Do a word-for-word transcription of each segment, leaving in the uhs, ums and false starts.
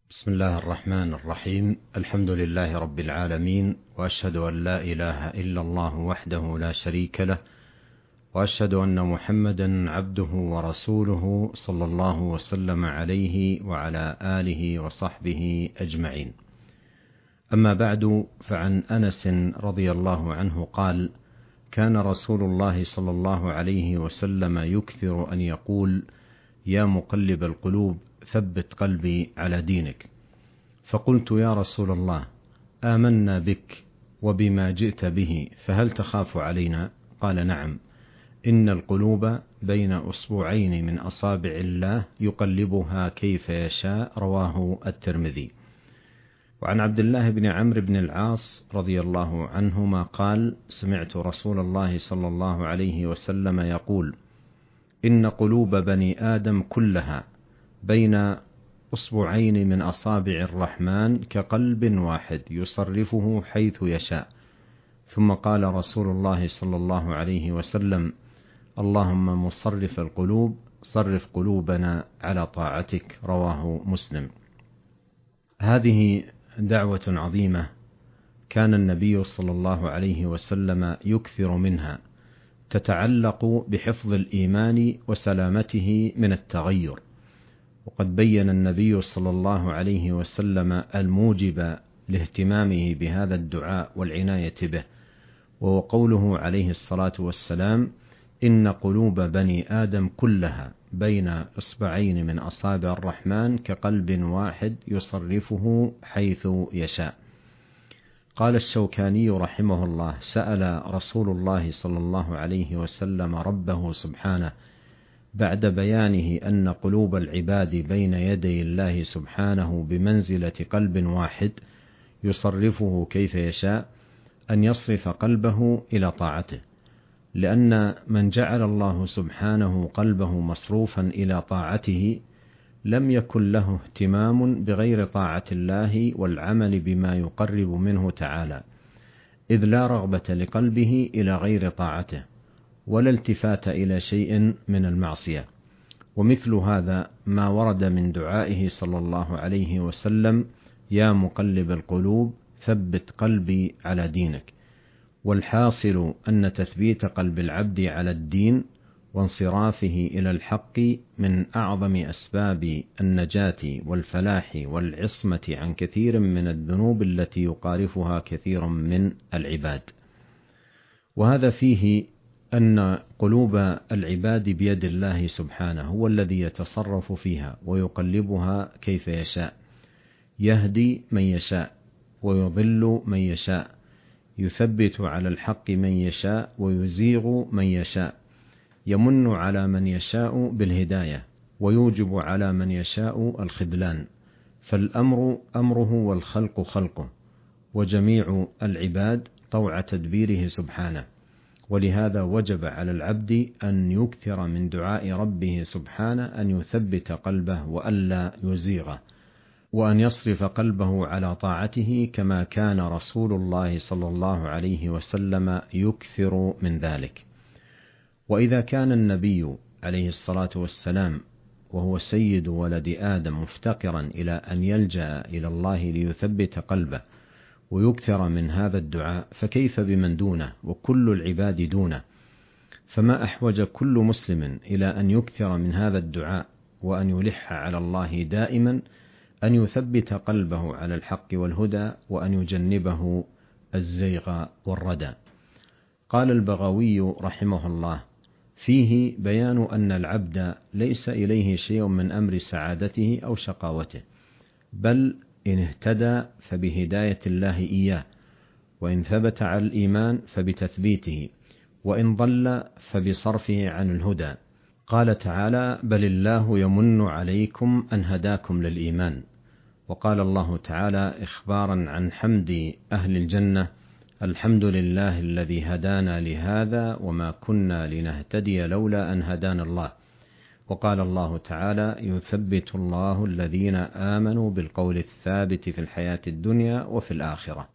بسم الله الرحمن الرحيم. الحمد لله رب العالمين، وأشهد أن لا إله إلا الله وحده لا شريك له، وأشهد أن محمدا عبده ورسوله صلى الله وسلم عليه وعلى آله وصحبه أجمعين. أما بعد، فعن أنس رضي الله عنه قال: كان رسول الله صلى الله عليه وسلم يكثر أن يقول: يا مقلب القلوب ثبت قلبي على دينك. فقلت: يا رسول الله، آمنا بك وبما جئت به، فهل تخاف علينا؟ قال: نعم، إن القلوب بين أصبعين من أصابع الله يقلبها كيف يشاء. رواه الترمذي. وعن عبد الله بن عمرو بن العاص رضي الله عنهما قال: سمعت رسول الله صلى الله عليه وسلم يقول: إن قلوب بني آدم كلها بين أصبعين من أصابع الرحمن كقلب واحد يصرفه حيث يشاء. ثم قال رسول الله صلى الله عليه وسلم: اللهم مصرف القلوب صرف قلوبنا على طاعتك. رواه مسلم. هذه دعوة عظيمة كان النبي صلى الله عليه وسلم يكثر منها، تتعلق بحفظ الإيمان وسلامته من التغير. وقد بين النبي صلى الله عليه وسلم الموجب لاهتمامه بهذا الدعاء والعناية به، وهو قوله عليه الصلاة والسلام: إن قلوب بني آدم كلها بين إصبعين من أصابع الرحمن كقلب واحد يصرفه حيث يشاء. قال الشوكاني رحمه الله: سأل رسول الله صلى الله عليه وسلم ربه سبحانه بعد بيانه أن قلوب العباد بين يدي الله سبحانه بمنزلة قلب واحد يصرفه كيف يشاء، أن يصرف قلبه إلى طاعته، لأن من جعل الله سبحانه قلبه مصروفا إلى طاعته لم يكن له اهتمام بغير طاعة الله والعمل بما يقرب منه تعالى، إذ لا رغبة لقلبه إلى غير طاعته ولا التفات إلى شيء من المعصية. ومثل هذا ما ورد من دعائه صلى الله عليه وسلم: يا مقلب القلوب ثبت قلبي على دينك. والحاصل أن تثبيت قلب العبد على الدين وانصرافه إلى الحق من أعظم أسباب النجاة والفلاح والعصمة عن كثير من الذنوب التي يقارفها كثير من العباد. وهذا فيه أن قلوب العباد بيد الله سبحانه، هو الذي يتصرف فيها ويقلبها كيف يشاء، يهدي من يشاء ويضل من يشاء، يثبت على الحق من يشاء ويزيغ من يشاء، يمن على من يشاء بالهداية ويوجب على من يشاء الخذلان. فالأمر أمره والخلق خلقه، وجميع العباد طوع تدبيره سبحانه. ولهذا وجب على العبد أن يكثر من دعاء ربه سبحانه أن يثبت قلبه وألا يزيغه، وأن يصرف قلبه على طاعته، كما كان رسول الله صلى الله عليه وسلم يكثر من ذلك. وإذا كان النبي عليه الصلاة والسلام وهو سيد ولد آدم مفتقرا إلى أن يلجأ إلى الله ليثبت قلبه ويكثر من هذا الدعاء، فكيف بمن دونه وكل العباد دونه؟ فما أحوج كل مسلم إلى أن يكثر من هذا الدعاء وأن يلح على الله دائما أن يثبت قلبه على الحق والهدى، وأن يجنبه الزيغ والردى. قال البغوي رحمه الله: فيه بيان أن العبد ليس إليه شيء من أمر سعادته أو شقاوته، بل إن اهتدى فبهداية الله إياه، وإن ثبت على الإيمان فبتثبيته، وإن ضل فبصرفه عن الهدى. قال تعالى: بل الله يمن عليكم أن هداكم للإيمان. وقال الله تعالى إخبارا عن حمد أهل الجنة: الحمد لله الذي هدانا لهذا وما كنا لنهتدي لولا أن هدانا الله. وقال الله تعالى: يثبت الله الذين آمنوا بالقول الثابت في الحياة الدنيا وفي الآخرة.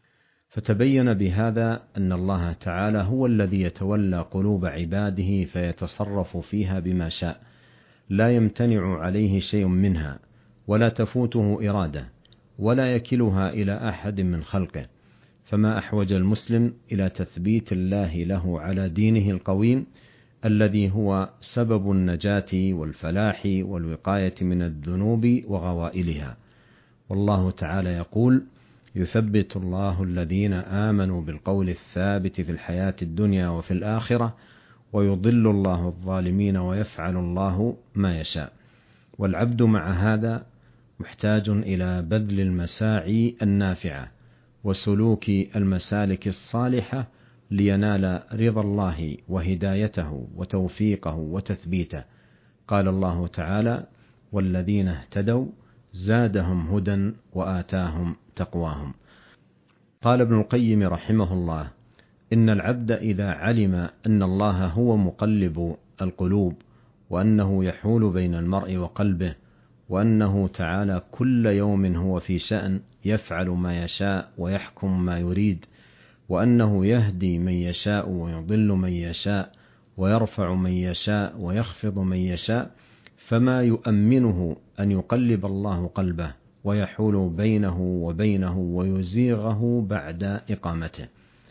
فتبين بهذا أن الله تعالى هو الذي يتولى قلوب عباده فيتصرف فيها بما شاء، لا يمتنع عليه شيء منها، ولا تفوته إرادة، ولا يكلها إلى أحد من خلقه، فما أحوج المسلم إلى تثبيت الله له على دينه القويم الذي هو سبب النجاة والفلاح والوقاية من الذنوب وغوائلها. والله تعالى يقول: يثبت الله الذين آمنوا بالقول الثابت في الحياة الدنيا وفي الآخرة، ويضل الله الظالمين ويفعل الله ما يشاء. والعبد مع هذا محتاج إلى بذل المساعي النافعة وسلوك المسالك الصالحة لينال رضا الله وهدايته وتوفيقه وتثبيته. قال الله تعالى: والذين اهتدوا زادهم هدى وآتاهم تقواهم. قال ابن القيم رحمه الله: إن العبد إذا علم أن الله هو مقلب القلوب، وأنه يحول بين المرء وقلبه، وأنه تعالى كل يوم هو في شأن يفعل ما يشاء ويحكم ما يريد، وأنه يهدي من يشاء ويضل من يشاء ويرفع من يشاء ويخفض من يشاء، فما يؤمنه أن يقلب الله قلبه ويحول بينه وبينه ويزيغه بعد إقامته.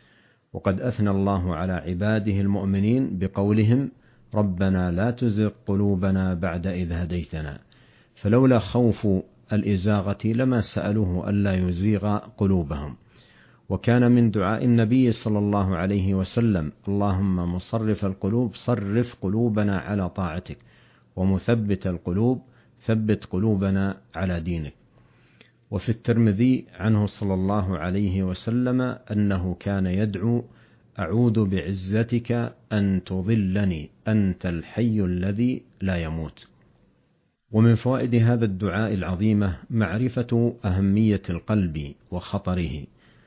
وقد أثنى الله على عباده المؤمنين بقولهم: ربنا لا تزغ قلوبنا بعد إذ هديتنا. فلولا خوف الإزاغة لما سألوه ألا يزيغ قلوبهم. وكان من دعاء النبي صلى الله عليه وسلم: اللهم مصرف القلوب صرف قلوبنا على طاعتك، ومثبت القلوب ثبت قلوبنا على دينك. وفي الترمذي عنه صلى الله عليه وسلم أنه كان يدعو: أعوذ بعزتك أن تضلني أنت الحي الذي لا يموت. ومن فوائد هذا الدعاء العظيمة معرفة أهمية القلب وخطره،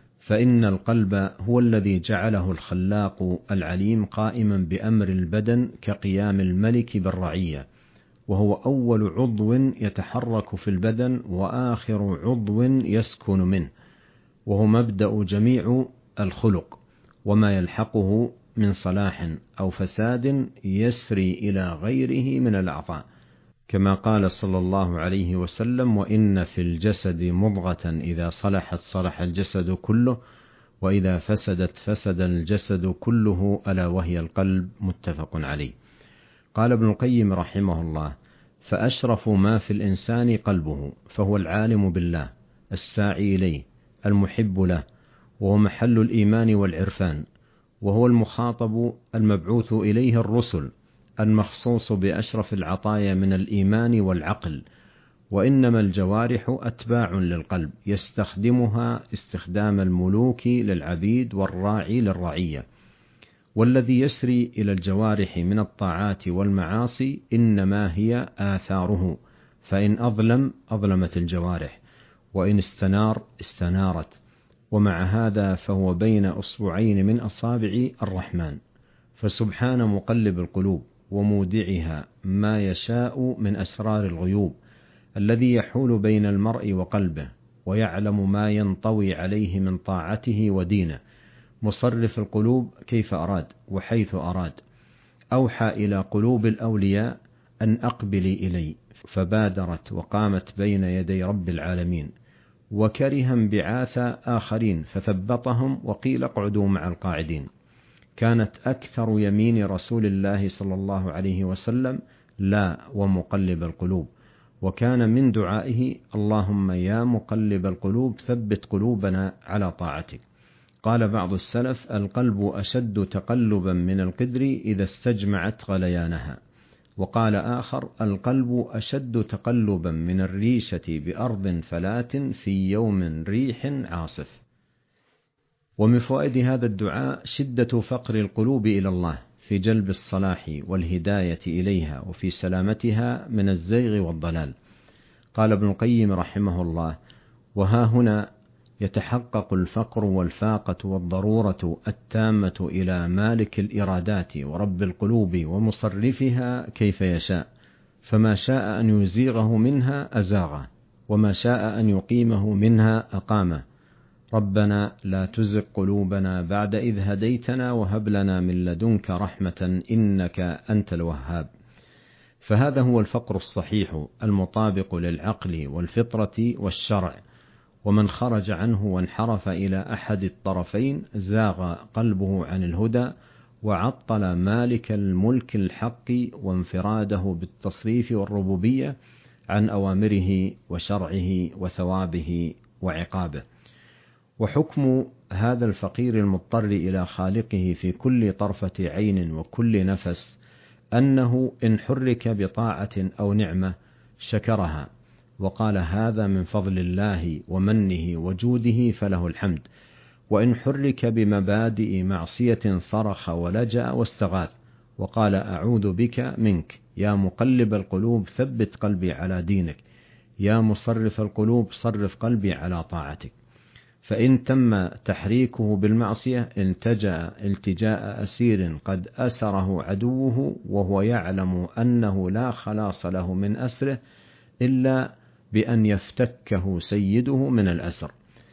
فإن القلب هو الذي جعله الخلاق العليم قائما بأمر البدن كقيام الملك بالرعية، وهو أول عضو يتحرك في البدن وآخر عضو يسكن منه، وهو مبدأ جميع الخلق، وما يلحقه من صلاح أو فساد يسري إلى غيره من الأعضاء، كما قال صلى الله عليه وسلم: وإن في الجسد مضغة إذا صلحت صلح الجسد كله، وإذا فسدت فسد الجسد كله، ألا وهي القلب. متفق عليه. قال ابن القيم رحمه الله: فأشرف ما في الإنسان قلبه، فهو العالم بالله الساعي إليه المحب له، وهو محل الإيمان والعرفان، وهو المخاطب المبعوث إليه الرسل، المخصوص بأشرف العطايا من الإيمان والعقل. وإنما الجوارح أتباع للقلب يستخدمها استخدام الملوك للعبيد والراعي للرعية. والذي يسري إلى الجوارح من الطاعات والمعاصي إنما هي آثاره، فإن أظلم أظلمت الجوارح، وإن استنار استنارت. ومع هذا فهو بين أصبعين من أصابع الرحمن، فسبحان مقلب القلوب ومودعها ما يشاء من أسرار الغيوب، الذي يحول بين المرء وقلبه ويعلم ما ينطوي عليه من طاعته ودينه، مصرف القلوب كيف أراد وحيث أراد. أوحى إلى قلوب الأولياء أن أقبلي إلي، فبادرت وقامت بين يدي رب العالمين، وكره انبعاث آخرين فثبطهم وقيل اقعدوا مع القاعدين. كانت أكثر يمين رسول الله صلى الله عليه وسلم: لا ومقلب القلوب. وكان من دعائه: اللهم يا مقلب القلوب ثبت قلوبنا على طاعتك. قال بعض السلف: القلب أشد تقلبا من القدر إذا استجمعت غليانها. وقال آخر: القلب أشد تقلبا من الريشة بأرض فلات في يوم ريح عاصف. ومن فوائد هذا الدعاء شدة فقر القلوب إلى الله في جلب الصلاح والهداية إليها، وفي سلامتها من الزيغ والضلال. قال ابن القيم رحمه الله: وها هنا يتحقق الفقر والفاقة والضرورة التامة إلى مالك الإرادات ورب القلوب ومصرفها كيف يشاء، فما شاء أن يزيغه منها أزاغه، وما شاء أن يقيمه منها أقامه. ربنا لا تزغ قلوبنا بعد إذ هديتنا وهب لنا من لدنك رحمة إنك أنت الوهاب. فهذا هو الفقر الصحيح المطابق للعقل والفطرة والشرع، ومن خرج عنه وانحرف إلى أحد الطرفين زاغ قلبه عن الهدى وعطل مالك الملك الحق وانفراده بالتصريف والربوبية عن أوامره وشرعه وثوابه وعقابه. وحكم هذا الفقير المضطر إلى خالقه في كل طرفة عين وكل نفس أنه إن حرك بطاعة أو نعمة شكرها وقال هذا من فضل الله ومنه وجوده فله الحمد، وإن حرك بمبادئ معصية صرخ ولجأ واستغاث وقال أعوذ بك منك يا مقلب القلوب ثبت قلبي على دينك، يا مصرف القلوب صرف قلبي على طاعتك. فإن تم تحريكه بالمعصية التجأ التجاء أسير قد أسره عدوه وهو يعلم أنه لا خلاص له من أسره إلا بأن يفتكه سيده من الأسر،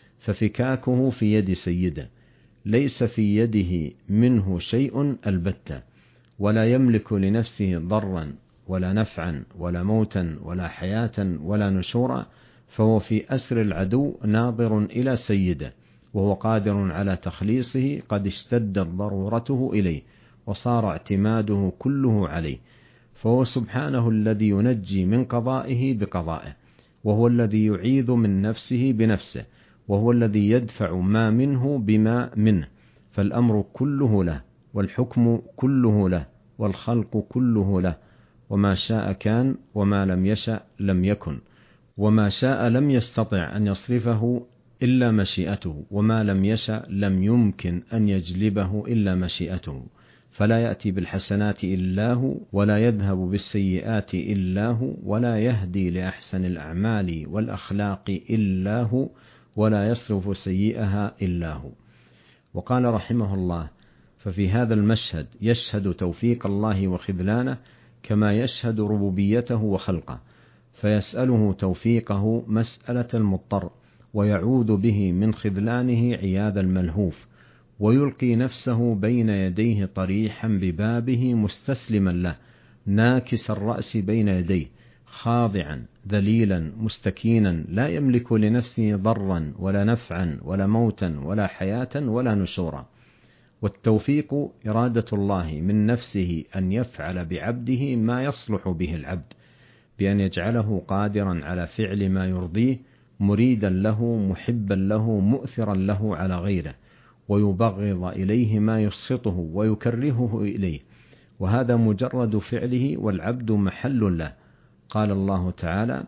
ففكاكه في يد سيده، ليس في يده منه شيء البتة، ولا يملك لنفسه ضرا ولا نفعا ولا موتا ولا حياة ولا نشورا، فهو في أسر العدو ناظر إلى سيده وهو قادر على تخليصه، قد اشتدت ضرورته إليه وصار اعتماده كله عليه، فهو سبحانه الذي ينجي من قضائه بقضائه، وهو الذي يعيذ من نفسه بنفسه، وهو الذي يدفع ما منه بما منه، فالأمر كله له والحكم كله له والخلق كله له، وما شاء كان وما لم يشأ لم يكن، وما شاء لم يستطع أن يصرفه إلا مشيئته، وما لم يشأ لم يمكن أن يجلبه إلا مشيئته، فلا يأتي بالحسنات إلا هو، ولا يذهب بالسيئات إلا هو، ولا يهدي لأحسن الأعمال والأخلاق إلا هو، ولا يصرف سيئها إلا هو. وقال رحمه الله ففي هذا المشهد يشهد توفيق الله وخذلانه كما يشهد ربوبيته وخلقه، فيسأله توفيقه مسألة المضطر ويعوذ به من خذلانه عياذ الملهوف، ويلقي نفسه بين يديه طريحا ببابه مستسلما له ناكس الرأس بين يديه خاضعا ذليلا مستكينا لا يملك لنفسه ضرا ولا نفعا ولا موتا ولا حياة ولا نشورا. والتوفيق إرادة الله من نفسه أن يفعل بعبده ما يصلح به العبد، بأن يجعله قادرا على فعل ما يرضيه مريدا له محبا له مؤثرا له على غيره، ويبغض إليه ما يسخطه ويكرهه إليه، وهذا مجرد فعله والعبد محل له. قال الله تعالى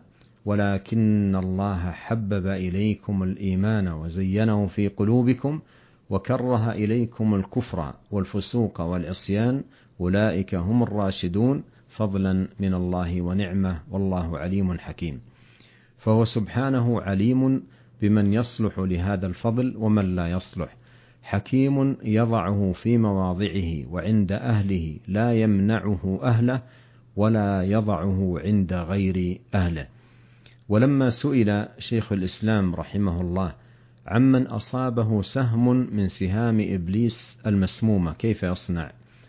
ولكن الله حبب إليكم الإيمان وزينه في قلوبكم وكره إليكم الكفر والفسوق والعصيان أولئك هم الراشدون فضلا من الله ونعمة والله عليم حكيم. فهو سبحانه عليم بمن يصلح لهذا الفضل ومن لا يصلح، حكيم يضعه في مواضعه وعند أهله لا يمنعه أهله ولا يضعه عند غير أهله. ولما سئل شيخ الإسلام رحمه الله عمن أصابه سهم من سهام إبليس المسمومة كيف يصنع؟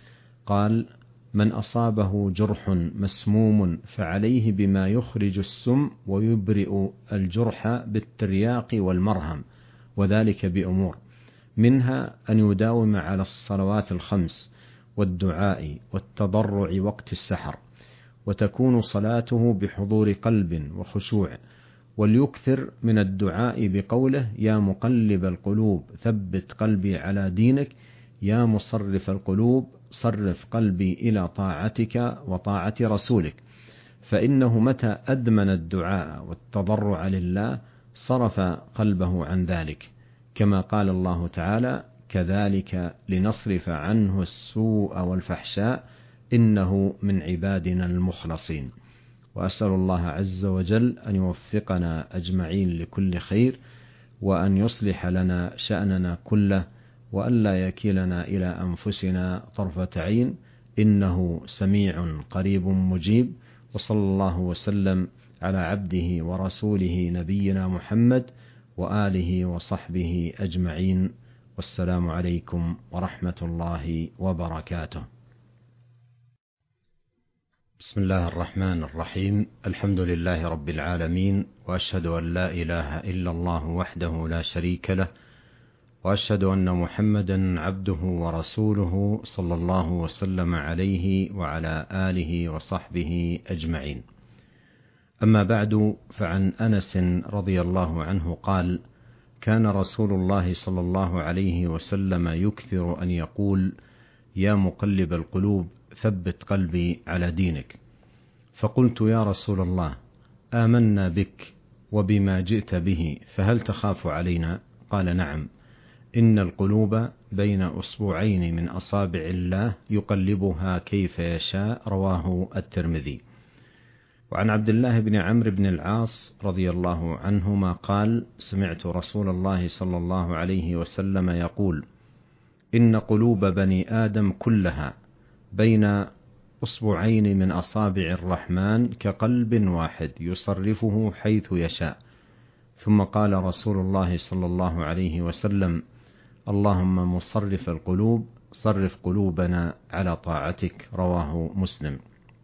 قال من أصابه جرح مسموم فعليه بما يخرج السم ويبرئ الجرح بالترياق والمرهم، وذلك بأمور منها أن يداوم على الصلوات الخمس والدعاء والتضرع وقت السحر، وتكون صلاته بحضور قلب وخشوع، وليكثر من الدعاء بقوله يا مقلب القلوب ثبت قلبي على دينك، يا مصرف القلوب صرف قلبي إلى طاعتك وطاعة رسولك، فإنه متى أدمن الدعاء والتضرع لله صرف قلبه عن ذلك، كما قال الله تعالى كذلك لنصرف عنه السوء والفحشاء إنه من عبادنا المخلصين. وأسأل الله عز وجل أن يوفقنا أجمعين لكل خير، وأن يصلح لنا شأننا كله، وأن لا يكلنا إلى أنفسنا طرفة عين، إنه سميع قريب مجيب. وصلى الله وسلم على عبده ورسوله نبينا محمد وآله وصحبه أجمعين، والسلام عليكم ورحمة الله وبركاته. بسم الله الرحمن الرحيم. الحمد لله رب العالمين، وأشهد أن لا إله إلا الله وحده لا شريك له، وأشهد أن محمدا عبده ورسوله صلى الله وسلم عليه وعلى آله وصحبه أجمعين. أما بعد، فعن أنس رضي الله عنه قال: كان رسول الله صلى الله عليه وسلم يكثر أن يقول: يا مقلب القلوب ثبت قلبي على دينك. فقلت: يا رسول الله، آمنا بك وبما جئت به، فهل تخاف علينا؟ قال: نعم، إن القلوب بين أصبعين من أصابع الله يقلبها كيف يشاء. رواه الترمذي. وعن عبد الله بن عمرو بن العاص رضي الله عنهما قال: سمعت رسول الله صلى الله عليه وسلم يقول: إن قلوب بني آدم كلها بين أصبعين من أصابع الرحمن كقلب واحد يصرفه حيث يشاء. ثم قال رسول الله صلى الله عليه وسلم: اللهم مصرف القلوب صرف قلوبنا على طاعتك. رواه مسلم.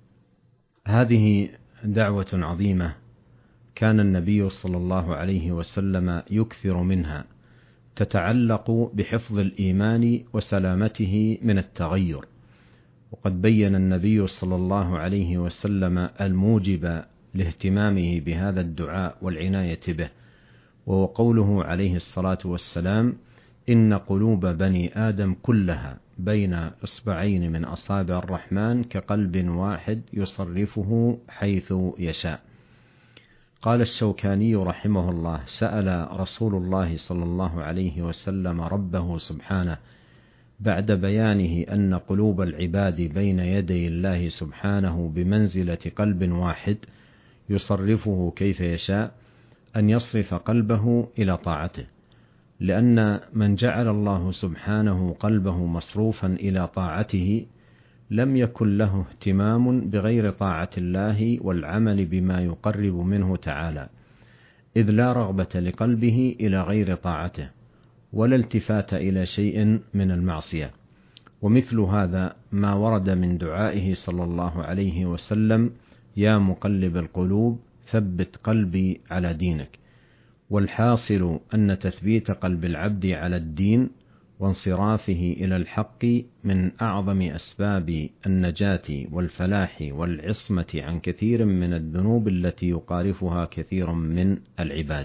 هذه دعوة عظيمة كان النبي صلى الله عليه وسلم يكثر منها، تتعلق بحفظ الإيمان وسلامته من التغير. وقد بين النبي صلى الله عليه وسلم الموجب لاهتمامه بهذا الدعاء والعناية به، وهو قوله عليه الصلاة والسلام: إن قلوب بني آدم كلها بين إصبعين من أصابع الرحمن كقلب واحد يصرفه حيث يشاء. قال الشوكاني رحمه الله: سأل رسول الله صلى الله عليه وسلم ربه سبحانه بعد بيانه أن قلوب العباد بين يدي الله سبحانه بمنزلة قلب واحد يصرفه كيف يشاء، أن يصرف قلبه إلى طاعته، لأن من جعل الله سبحانه قلبه مصروفا إلى طاعته لم يكن له اهتمام بغير طاعة الله والعمل بما يقرب منه تعالى، إذ لا رغبة لقلبه إلى غير طاعته ولا التفات إلى شيء من المعصية. ومثل هذا ما ورد من دعائه صلى الله عليه وسلم: يا مقلب القلوب ثبت قلبي على دينك. والحاصل أن تثبيت قلب العبد على الدين وانصرافه إلى الحق من أعظم أسباب النجاة والفلاح والعصمة عن كثير من الذنوب التي يقارفها كثير من العباد.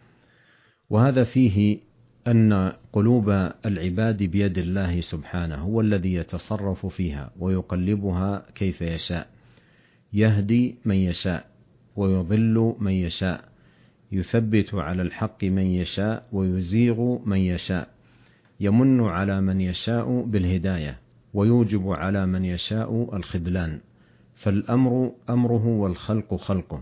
وهذا فيه أن قلوب العباد بيد الله سبحانه، هو الذي يتصرف فيها ويقلبها كيف يشاء، يهدي من يشاء ويضل من يشاء، يثبت على الحق من يشاء ويزيغ من يشاء، يمن على من يشاء بالهداية ويوجب على من يشاء الخذلان. فالأمر أمره والخلق خلقه،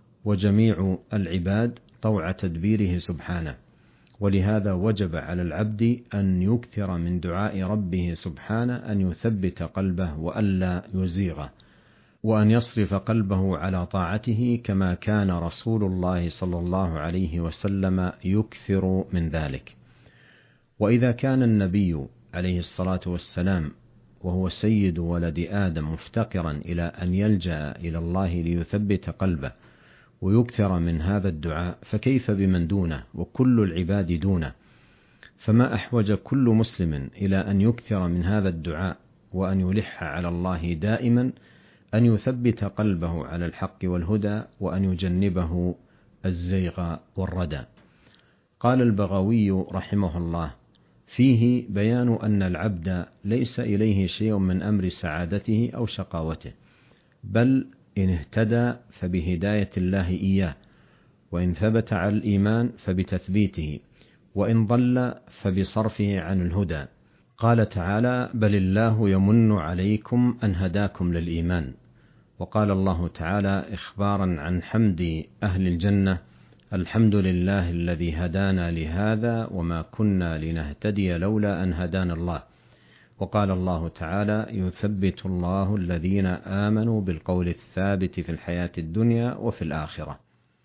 وجميع العباد طوع تدبيره سبحانه. ولهذا وجب على العبد أن يكثر من دعاء ربه سبحانه أن يثبت قلبه وألا يزيغه، وأن يصرف قلبه على طاعته، كما كان رسول الله صلى الله عليه وسلم يكثر من ذلك. وإذا كان النبي عليه الصلاة والسلام وهو سيد ولد آدم مفتقرا إلى أن يلجأ إلى الله ليثبت قلبه ويكثر من هذا الدعاء، فكيف بمن دونه وكل العباد دونه؟ فما أحوج كل مسلم إلى أن يكثر من هذا الدعاء وأن يلح على الله دائما أن يثبت قلبه على الحق والهدى وأن يجنبه الزيغ والردى. قال البغوي رحمه الله: فيه بيان أن العبد ليس إليه شيء من أمر سعادته أو شقاوته، بل إن اهتدى فبهداية الله إياه، وإن ثبت على الإيمان فبتثبيته، وإن ضل فبصرفه عن الهدى. قال تعالى: بل الله يمن عليكم أن هداكم للإيمان. وقال الله تعالى إخبارا عن حمد أهل الجنة: الحمد لله الذي هدانا لهذا وما كنا لنهتدي لولا أن هدانا الله. وقال الله تعالى: يثبت الله الذين آمنوا بالقول الثابت في الحياة الدنيا وفي الآخرة.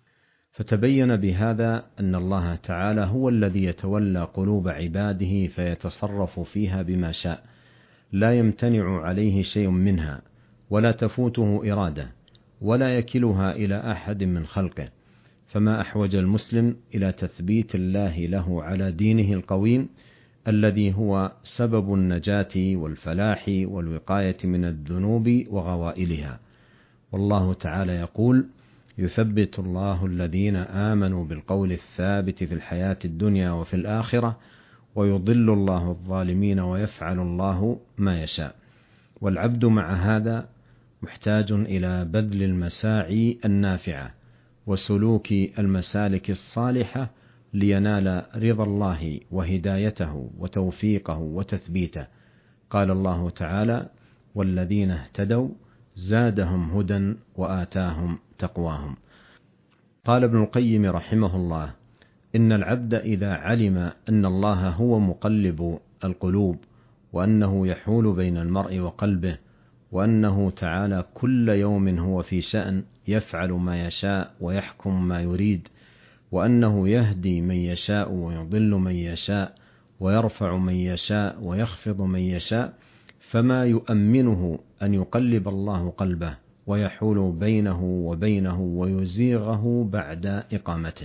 فتبين بهذا أن الله تعالى هو الذي يتولى قلوب عباده فيتصرف فيها بما شاء، لا يمتنع عليه شيء منها، ولا تفوته إرادة ولا يكلها إلى أحد من خلقه، فما أحوج المسلم إلى تثبيت الله له على دينه القويم الذي هو سبب النجاة والفلاح والوقاية من الذنوب وغوائلها. والله تعالى يقول: يثبت الله الذين آمنوا بالقول الثابت في الحياة الدنيا وفي الآخرة ويضل الله الظالمين ويفعل الله ما يشاء. والعبد مع هذا محتاج إلى بذل المساعي النافعة وسلوك المسالك الصالحة لينال رضا الله وهدايته وتوفيقه وتثبيته. قال الله تعالى: والذين اهتدوا زادهم هدى وآتاهم تقواهم. قال ابن القيم رحمه الله: إن العبد إذا علم أن الله هو مقلب القلوب، وأنه يحول بين المرء وقلبه، وأنه تعالى كل يوم هو في شأن يفعل ما يشاء ويحكم ما يريد، وأنه يهدي من يشاء ويضل من يشاء ويرفع من يشاء ويخفض من يشاء، فما يؤمنه أن يقلب الله قلبه ويحول بينه وبينه ويزيغه بعد إقامته.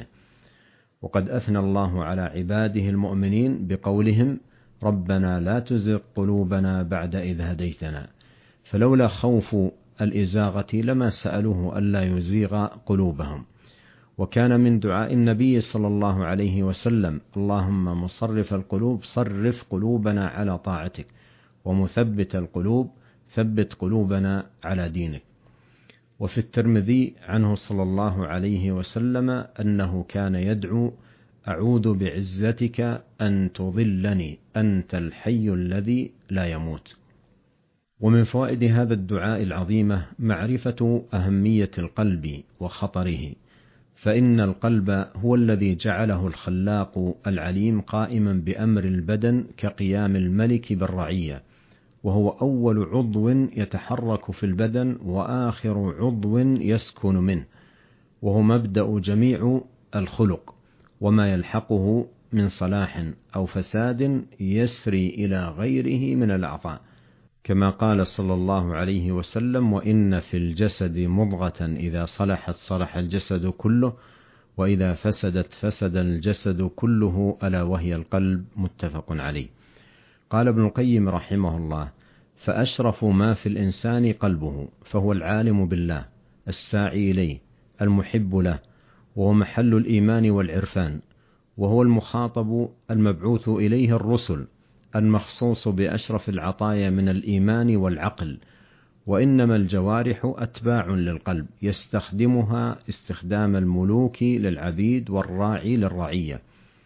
وقد أثنى الله على عباده المؤمنين بقولهم: ربنا لا تزغ قلوبنا بعد إذ هديتنا. فلولا خوف الإزاغة لما سألوه ألا يزيغ قلوبهم. وكان من دعاء النبي صلى الله عليه وسلم: اللهم مصرف القلوب صرف قلوبنا على طاعتك، ومثبت القلوب ثبت قلوبنا على دينك. وفي الترمذي عنه صلى الله عليه وسلم أنه كان يدعو: أعوذ بعزتك أن تضلني أنت الحي الذي لا يموت. ومن فوائد هذا الدعاء العظيمة معرفة أهمية القلب وخطره، فإن القلب هو الذي جعله الخلاق العليم قائما بأمر البدن كقيام الملك بالرعية، وهو أول عضو يتحرك في البدن وآخر عضو يسكن منه، وهو مبدأ جميع الخلق وما يلحقه من صلاح أو فساد يسري إلى غيره من الأعضاء، كما قال صلى الله عليه وسلم: وإن في الجسد مضغة إذا صلحت صلح الجسد كله، وإذا فسدت فسد الجسد كله، ألا وهي القلب. متفق عليه. قال ابن القيم رحمه الله: فأشرف ما في الإنسان قلبه، فهو العالم بالله الساعي إليه المحب له، وهو محل الإيمان والعرفان، وهو المخاطب المبعوث إليه الرسل، المخصوص بأشرف العطايا من الإيمان والعقل. وإنما الجوارح أتباع للقلب يستخدمها استخدام الملوك للعبيد والراعي للرعية.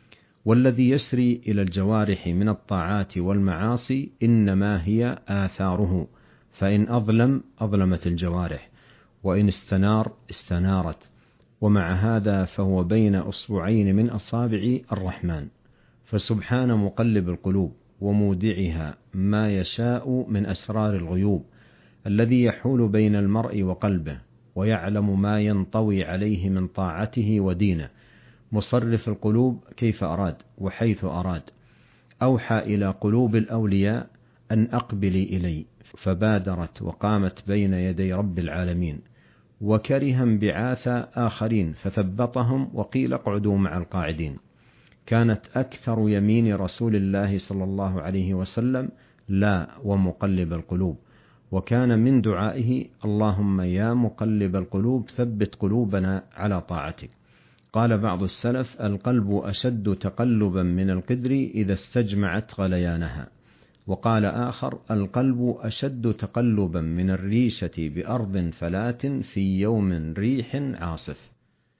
والذي يسري إلى الجوارح من الطاعات والمعاصي إنما هي آثاره، فإن أظلم أظلمت الجوارح، وإن استنار استنارت. ومع هذا فهو بين أصبعين من أصابع الرحمن، فسبحان مقلب القلوب ومودعها ما يشاء من أسرار الغيوب، الذي يحول بين المرء وقلبه ويعلم ما ينطوي عليه من طاعته ودينه، مصرف القلوب كيف أراد وحيث أراد. أوحى إلى قلوب الأولياء أن أقبلي إلي، فبادرت وقامت بين يدي رب العالمين، وكره انبعاث آخرين فثبطهم وقيل اقعدوا مع القاعدين. كانت أكثر يمين رسول الله صلى الله عليه وسلم: لا ومقلب القلوب. وكان من دعائه: اللهم يا مقلب القلوب ثبت قلوبنا على طاعتك. قال بعض السلف: القلب أشد تقلبا من القدر إذا استجمعت غليانها. وقال آخر: القلب أشد تقلبا من الريشة بأرض فلاة في يوم ريح عاصف.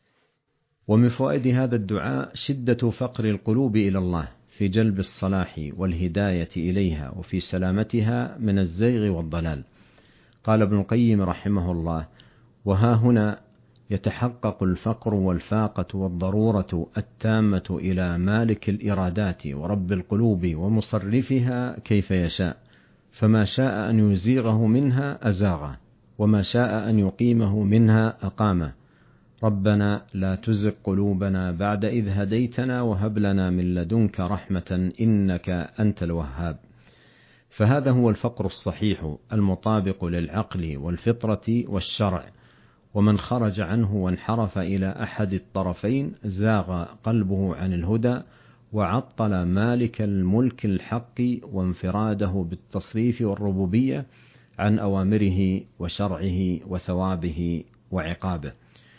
ومن فوائد هذا الدعاء شدة فقر القلوب إلى الله في جلب الصلاح والهداية إليها وفي سلامتها من الزيغ والضلال. قال ابن القيم رحمه الله: وها هنا يتحقق الفقر والفاقة والضرورة التامة إلى مالك الإرادات ورب القلوب ومصرفها كيف يشاء، فما شاء أن يزيغه منها أزاغه، وما شاء أن يقيمه منها أقامه. ربنا لا تزغ قلوبنا بعد إذ هديتنا وهب لنا من لدنك رحمة إنك أنت الوهاب. فهذا هو الفقر الصحيح المطابق للعقل والفطرة والشرع، ومن خرج عنه وانحرف إلى أحد الطرفين زاغ قلبه عن الهدى، وعطل مالك الملك الحق وانفراده بالتصريف والربوبية عن أوامره وشرعه وثوابه وعقابه.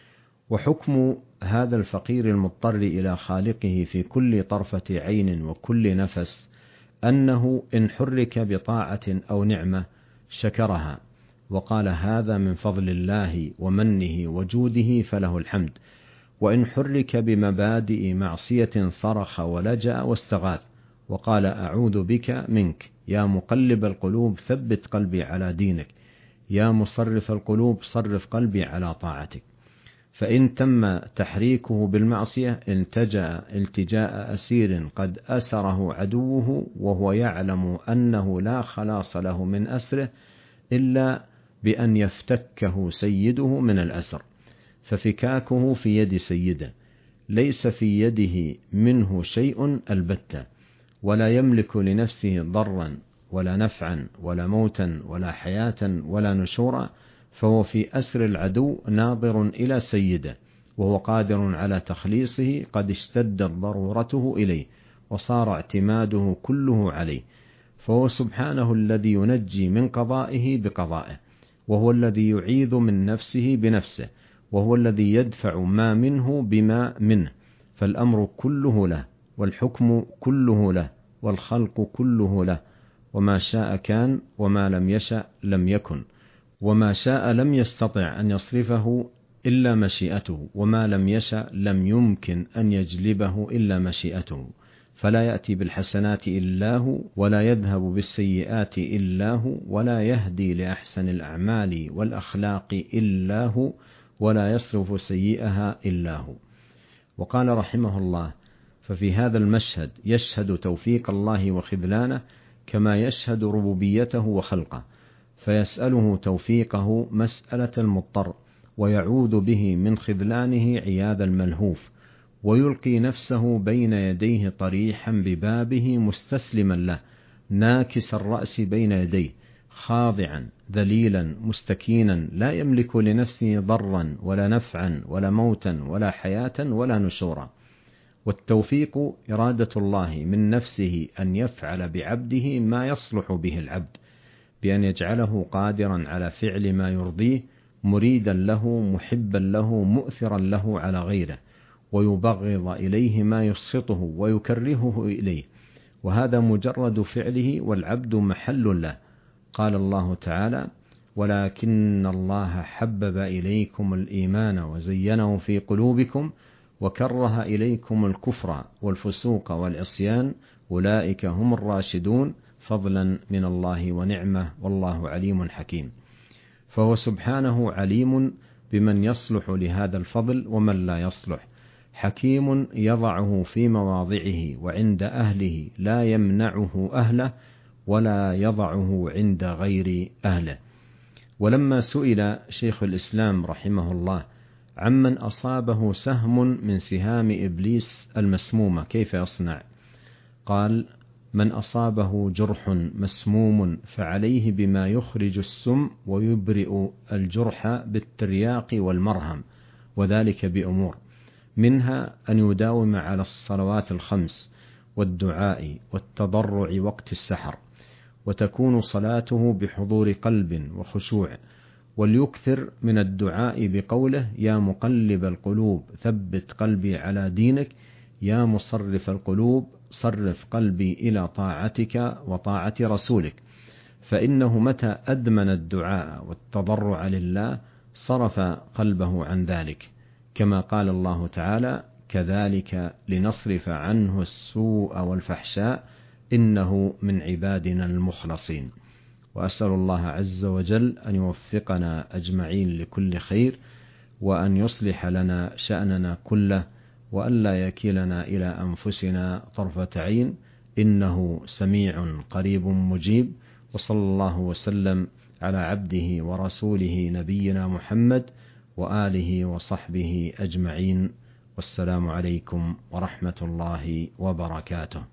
وحكم هذا الفقير المضطر إلى خالقه في كل طرفة عين وكل نفس أنه إن حرك بطاعة أو نعمة شكرها وقال هذا من فضل الله ومنه وجوده فله الحمد، وإن حرك بمبادئ معصية صرخ ولجأ واستغاث وقال أعوذ بك منك يا مقلب القلوب ثبت قلبي على دينك، يا مصرف القلوب صرف قلبي على طاعتك. فإن تم تحريكه بالمعصية التجأ التجاء أسير قد أسره عدوه وهو يعلم أنه لا خلاص له من أسره إلا بأن يفتكه سيده من الأسر، ففكاكه في يد سيده، ليس في يده منه شيء البتة، ولا يملك لنفسه ضرا ولا نفعا ولا موتا ولا حياة ولا نشورا، فهو في أسر العدو ناظر إلى سيده وهو قادر على تخليصه، قد اشتدت ضرورته إليه وصار اعتماده كله عليه، فهو سبحانه الذي ينجي من قضائه بقضائه، وهو الذي يعيذ من نفسه بنفسه، وهو الذي يدفع ما منه بما منه، فالأمر كله له والحكم كله له والخلق كله له، وما شاء كان وما لم يشأ لم يكن، وما شاء لم يستطع أن يصرفه إلا مشيئته، وما لم يشأ لم يمكن أن يجلبه إلا مشيئته، فلا يأتي بالحسنات إلا هو، ولا يذهب بالسيئات إلا هو، ولا يهدي لأحسن الأعمال والأخلاق إلا هو، ولا يصرف سيئها إلا هو. وقال رحمه الله: ففي هذا المشهد يشهد توفيق الله وخذلانه كما يشهد ربوبيته وخلقه، فيسأله توفيقه مسألة المضطر، ويعوذ به من خذلانه عياذ الملهوف، ويلقي نفسه بين يديه طريحا ببابه مستسلما له، ناكس الرأس بين يديه، خاضعا ذليلا مستكينا، لا يملك لنفسه ضرا ولا نفعا ولا موتا ولا حياة ولا نشورا. والتوفيق إرادة الله من نفسه أن يفعل بعبده ما يصلح به العبد، بأن يجعله قادرا على فعل ما يرضيه، مريدا له محبا له مؤثرا له على غيره، ويبغض إليه ما يسخطه ويكرهه إليه، وهذا مجرد فعله والعبد محل له. قال الله تعالى: ولكن الله حبب إليكم الإيمان وزينه في قلوبكم وكره إليكم الكفر والفسوق والعصيان أولئك هم الراشدون فضلا من الله ونعمة والله عليم حكيم. فهو سبحانه عليم بمن يصلح لهذا الفضل ومن لا يصلح، حكيم يضعه في مواضعه وعند أهله، لا يمنعه أهله ولا يضعه عند غير أهله. ولما سئل شيخ الإسلام رحمه الله عمن أصابه سهم من سهام إبليس المسمومة كيف يصنع؟ قال: من أصابه جرح مسموم فعليه بما يخرج السم ويبرئ الجرح بالترياق والمرهم، وذلك بأمور منها أن يداوم على الصلوات الخمس والدعاء والتضرع وقت السحر، وتكون صلاته بحضور قلب وخشوع، وليكثر من الدعاء بقوله: يا مقلب القلوب ثبت قلبي على دينك، يا مصرف القلوب صرف قلبي إلى طاعتك وطاعة رسولك، فإنه متى أدمن الدعاء والتضرع لله صرف قلبه عن ذلك، كما قال الله تعالى: كذلك لنصرف عنه السوء والفحشاء إنه من عبادنا المخلصين. وأسأل الله عز وجل أن يوفقنا أجمعين لكل خير، وأن يصلح لنا شأننا كله، وأن لا يكلنا إلى أنفسنا طرفة عين، إنه سميع قريب مجيب. وصلى الله وسلم على عبده ورسوله نبينا محمد وآله وصحبه أجمعين، والسلام عليكم ورحمة الله وبركاته.